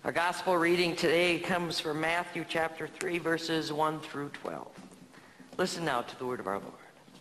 Our gospel reading today comes from Matthew chapter 3, verses 1 through 12. Listen now to the word of our Lord.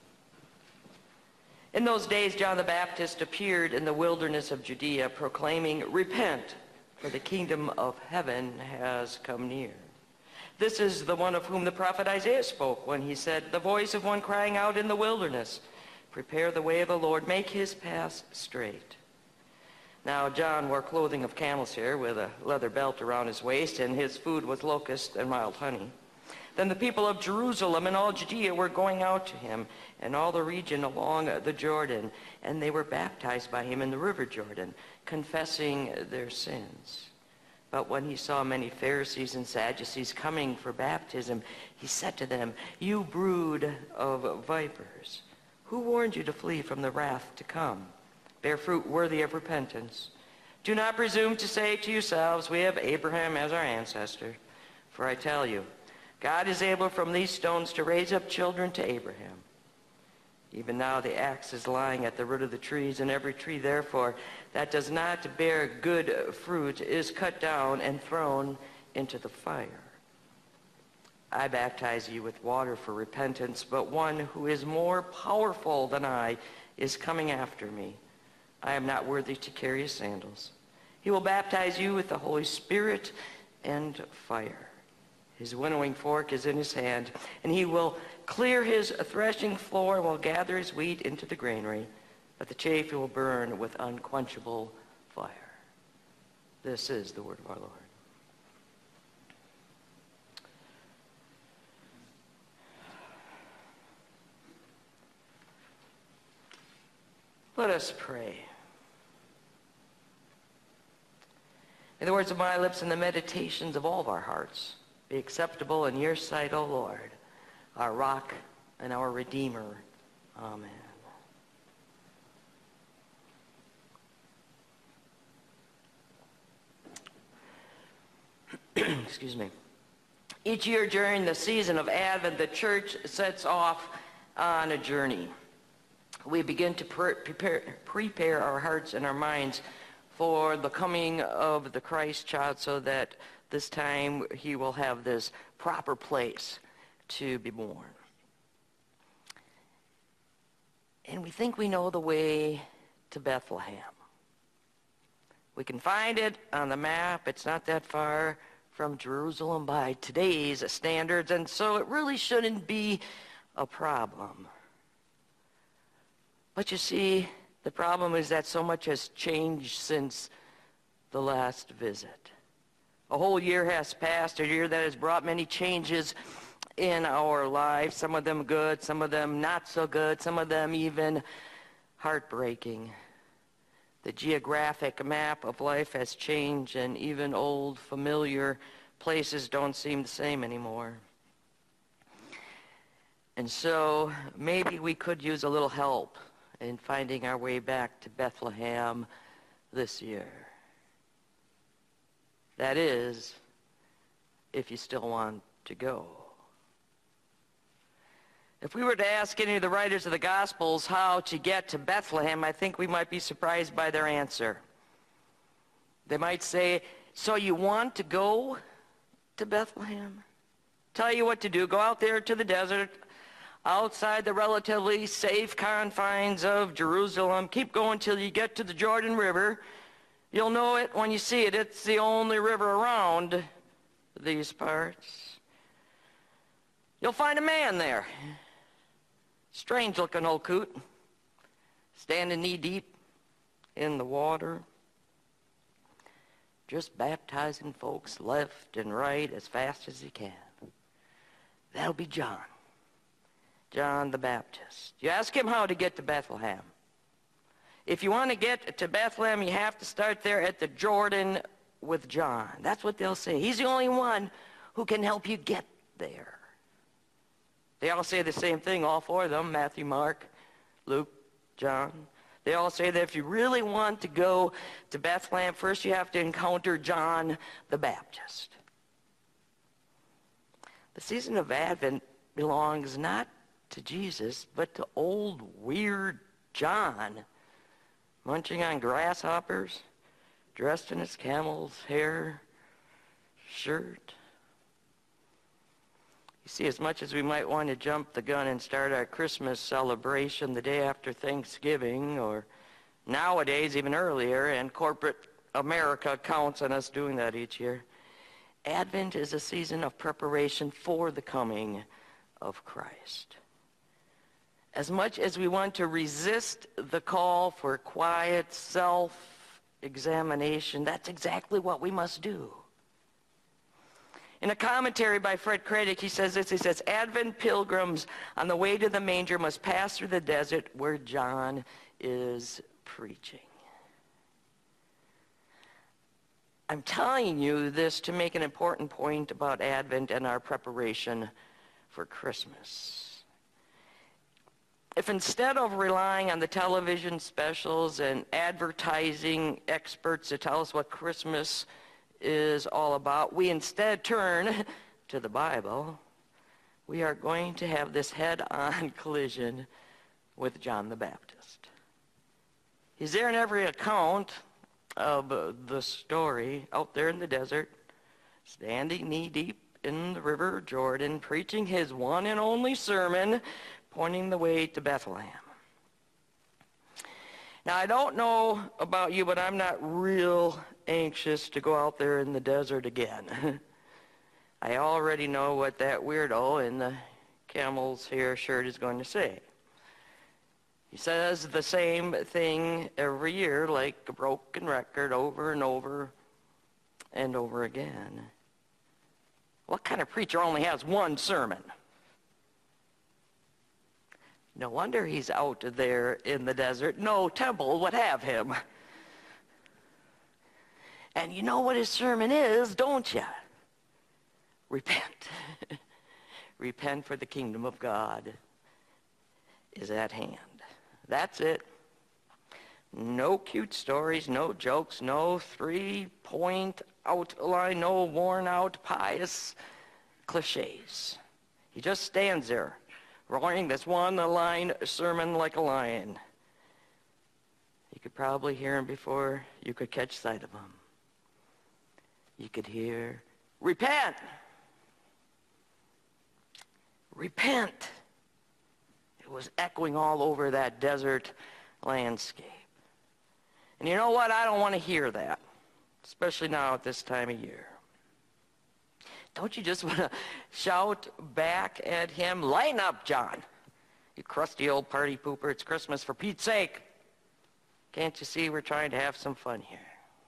In those days, John the Baptist appeared in the wilderness of Judea, proclaiming, "Repent, for the kingdom of heaven has come near." This is the one of whom the prophet Isaiah spoke when he said, "The voice of one crying out in the wilderness, prepare the way of the Lord, make his paths straight." Now John wore clothing of camel's hair with a leather belt around his waist, and his food was locust and wild honey. Then the people of Jerusalem and all Judea were going out to him, and all the region along the Jordan, and they were baptized by him in the river Jordan, confessing their sins. But when he saw many Pharisees and Sadducees coming for baptism, he said to them, "You brood of vipers, who warned you to flee from the wrath to come? Bear fruit worthy of repentance. Do not presume to say to yourselves, 'We have Abraham as our ancestor.' For I tell you, God is able from these stones to raise up children to Abraham. Even now the axe is lying at the root of the trees, and every tree, therefore, that does not bear good fruit is cut down and thrown into the fire. I baptize you with water for repentance, but one who is more powerful than I is coming after me. I am not worthy to carry his sandals. He will baptize you with the Holy Spirit and fire. His winnowing fork is in his hand, and he will clear his threshing floor and will gather his wheat into the granary, but the chaff he will burn with unquenchable fire." This is the word of our Lord. Let us pray. May the words of my lips and the meditations of all of our hearts be acceptable in your sight, O Lord, our rock and our Redeemer. Amen. Excuse me. Each year during the season of Advent, the church sets off on a journey. We begin to prepare our hearts and our minds for the coming of the Christ child, so that this time he will have this proper place to be born. And we think we know the way to Bethlehem. We can find it on the map. It's not that far from Jerusalem by today's standards, and so it really shouldn't be a problem. But you see, the problem is that so much has changed since the last visit. A whole year has passed, a year that has brought many changes in our lives, some of them good, some of them not so good, some of them even heartbreaking. The geographic map of life has changed, and even old familiar places don't seem the same anymore. And so maybe we could use a little help in finding our way back to Bethlehem this year. That is, if you still want to go. If we were to ask any of the writers of the Gospels how to get to Bethlehem, I think we might be surprised by their answer. They might say, "So you want to go to Bethlehem? Tell you what to do. Go out there to the desert, outside the relatively safe confines of Jerusalem. Keep going till you get to the Jordan River. You'll know it when you see it. It's the only river around these parts. You'll find a man there. Strange-looking old coot, standing knee-deep in the water, just baptizing folks left and right as fast as he can. That'll be John the Baptist. You ask him how to get to Bethlehem. If you want to get to Bethlehem, you have to start there at the Jordan with John. That's what they'll say. He's the only one who can help you get there. They all say the same thing, all four of them, Matthew, Mark, Luke, John. They all say that if you really want to go to Bethlehem, first you have to encounter John the Baptist. The season of Advent belongs not to Jesus, but to old weird John, munching on grasshoppers, dressed in his camel's hair, shirt. You see, as much as we might want to jump the gun and start our Christmas celebration the day after Thanksgiving, or nowadays even earlier, and corporate America counts on us doing that each year, Advent is a season of preparation for the coming of Christ. As much as we want to resist the call for quiet self-examination, that's exactly what we must do. In a commentary by Fred Craddock, he says this, he says, Advent pilgrims on the way to the manger must pass through the desert where John is preaching. I'm telling you this to make an important point about Advent and our preparation for Christmas. If instead of relying on the television specials and advertising experts to tell us what Christmas is all about, we instead turn to the Bible, we are going to have this head-on collision with John the Baptist. He's there in every account of the story, out there in the desert, standing knee-deep in the river Jordan, preaching his one and only sermon, pointing the way to Bethlehem. Now, I don't know about you, but I'm not real anxious to go out there in the desert again. I already know what that weirdo in the camel's hair shirt is going to say. He says the same thing every year, like a broken record, over and over and over again. What kind of preacher only has one sermon? No wonder he's out there in the desert. No temple would have him. And you know what his sermon is, don't you? Repent. Repent, for the kingdom of God is at hand. That's it. No cute stories, no jokes, no three-point outline, no worn-out pious cliches. He just stands there, roaring this one-line sermon like a lion. You could probably hear him before you could catch sight of him. You could hear, repent! Repent! It was echoing all over that desert landscape. And you know what? I don't want to hear that, especially now at this time of year. Don't you just want to shout back at him, lighten up, John, you crusty old party pooper. It's Christmas, for Pete's sake. Can't you see we're trying to have some fun here?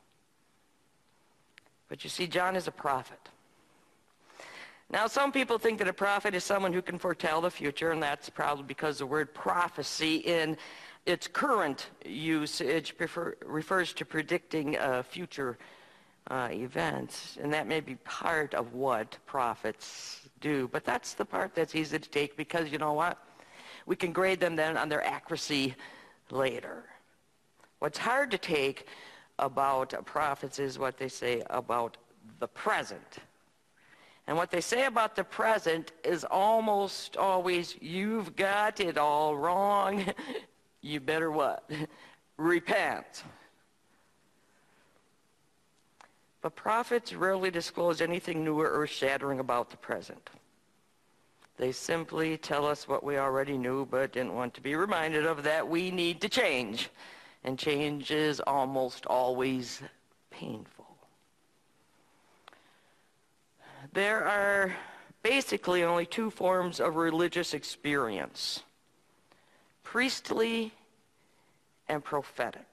But you see, John is a prophet. Now, some people think that a prophet is someone who can foretell the future, and that's probably because the word prophecy in its current usage refers to predicting future events, and that may be part of what prophets do. But that's the part that's easy to take, because you know what? We can grade them then on their accuracy later. What's hard to take about prophets is what they say about the present. And what they say about the present is almost always, you've got it all wrong. You better what? Repent. But prophets rarely disclose anything new or earth-shattering about the present. They simply tell us what we already knew but didn't want to be reminded of, that we need to change. And change is almost always painful. There are basically only two forms of religious experience: priestly and prophetic.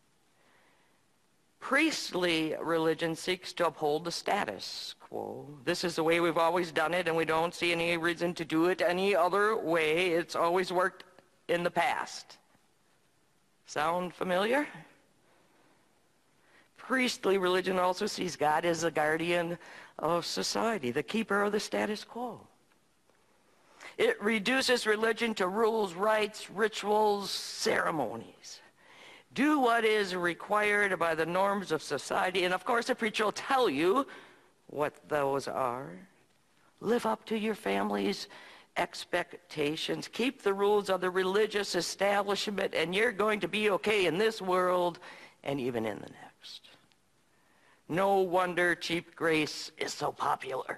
Priestly religion seeks to uphold the status quo. This is the way we've always done it, and we don't see any reason to do it any other way. It's always worked in the past. Sound familiar? Priestly religion also sees God as the guardian of society, the keeper of the status quo. It reduces religion to rules, rites, rituals, ceremonies. Do what is required by the norms of society, and of course the preacher will tell you what those are. Live up to your family's expectations. Keep the rules of the religious establishment, and you're going to be okay in this world and even in the next. No wonder cheap grace is so popular.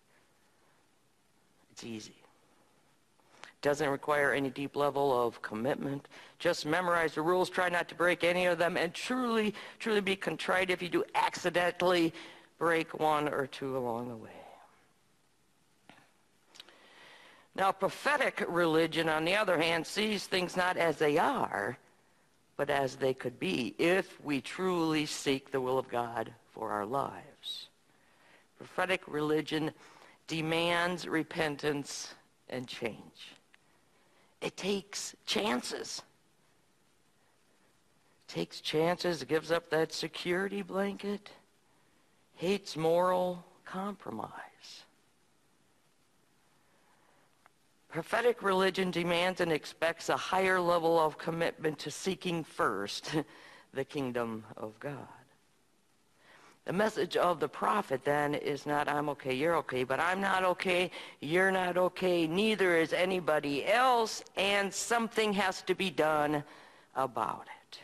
It's easy. Doesn't require any deep level of commitment. Just memorize the rules, try not to break any of them, and truly be contrite if you do accidentally break one or two along the way. Now, prophetic religion, on the other hand, sees things not as they are, but as they could be if we truly seek the will of God for our lives. Prophetic religion demands repentance and change. It takes chances. It takes chances. It gives up that security blanket. Hates moral compromise. Prophetic religion demands and expects a higher level of commitment to seeking first the kingdom of God. The message of the prophet then is not, I'm okay, you're okay, but I'm not okay, you're not okay, neither is anybody else, and something has to be done about it.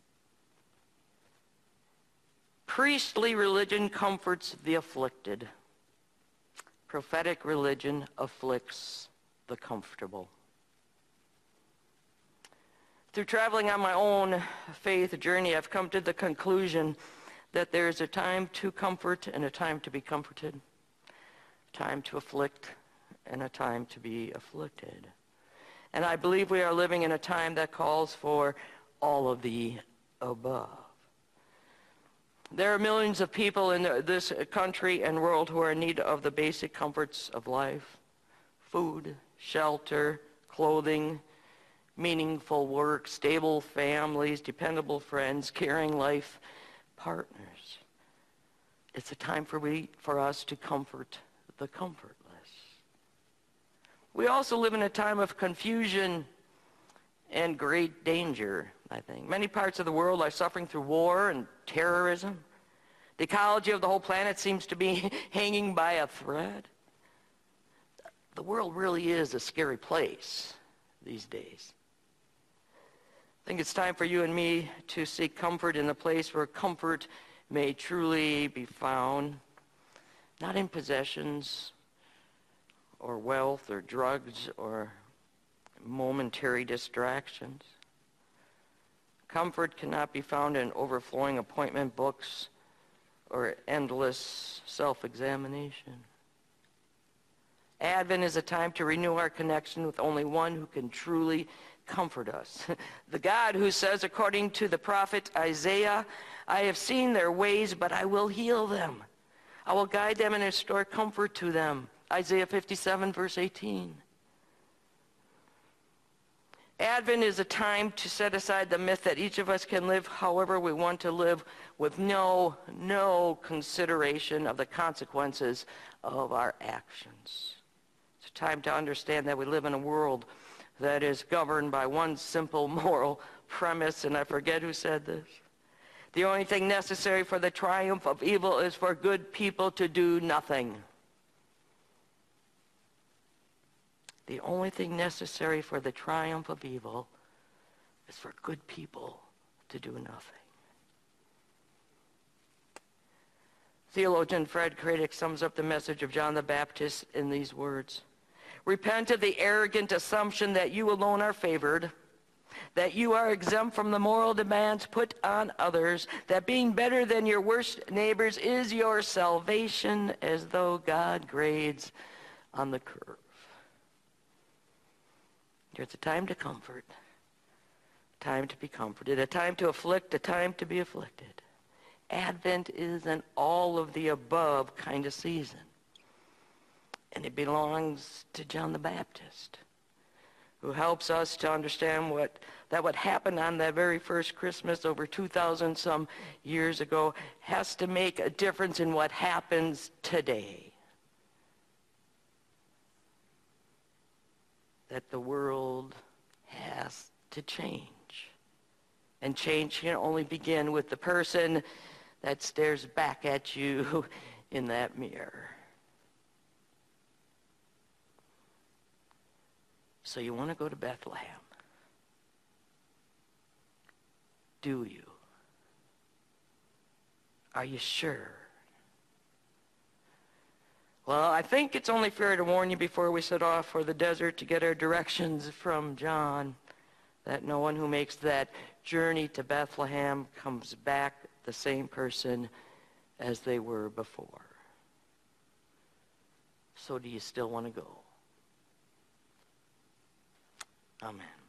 Priestly religion comforts the afflicted. Prophetic religion afflicts the comfortable. Through traveling on my own faith journey, I've come to the conclusion that there is a time to comfort and a time to be comforted, a time to afflict and a time to be afflicted. And I believe we are living in a time that calls for all of the above. There are millions of people in this country and world who are in need of the basic comforts of life: food, shelter, clothing, meaningful work, stable families, dependable friends, caring life partners. It's a time for us to comfort the comfortless. We also live in a time of confusion and great danger, I think. Many parts of the world are suffering through war and terrorism. The ecology of the whole planet seems to be hanging by a thread. The world really is a scary place these days. I think it's time for you and me to seek comfort in the place where comfort may truly be found, not in possessions or wealth or drugs or momentary distractions. Comfort cannot be found in overflowing appointment books or endless self-examination. Advent is a time to renew our connection with only one who can truly comfort us. The God who says, according to the prophet Isaiah, I have seen their ways, but I will heal them. I will guide them and restore comfort to them. Isaiah 57, verse 18. Advent is a time to set aside the myth that each of us can live however we want to live with no consideration of the consequences of our actions. It's a time to understand that we live in a world that is governed by one simple moral premise, and I forget who said this. The only thing necessary for the triumph of evil is for good people to do nothing. The only thing necessary for the triumph of evil is for good people to do nothing. Theologian Fred Craddock sums up the message of John the Baptist in these words: repent of the arrogant assumption that you alone are favored, that you are exempt from the moral demands put on others, that being better than your worst neighbors is your salvation, as though God grades on the curve. There's a time to comfort, a time to be comforted, a time to afflict, a time to be afflicted. Advent is an all-of-the-above kind of season. And it belongs to John the Baptist, who helps us to understand what happened on that very first Christmas over 2,000 some years ago has to make a difference in what happens today. That the world has to change. And change can only begin with the person that stares back at you in that mirror. So you want to go to Bethlehem? Do you? Are you sure? Well, I think it's only fair to warn you before we set off for the desert to get our directions from John that no one who makes that journey to Bethlehem comes back the same person as they were before. So do you still want to go? Amen.